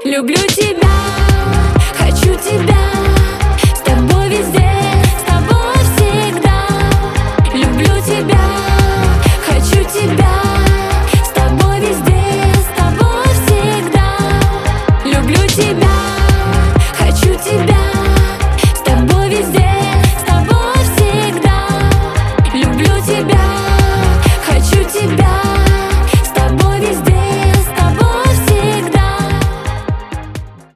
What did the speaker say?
Люблю тебя, хочу тебя, с тобой везде, с тобой всегда. Люблю тебя, хочу тебя, с тобой везде, с тобой всегда. Люблю тебя, хочу тебя, с тобой везде, с тобой всегда. Люблю тебя.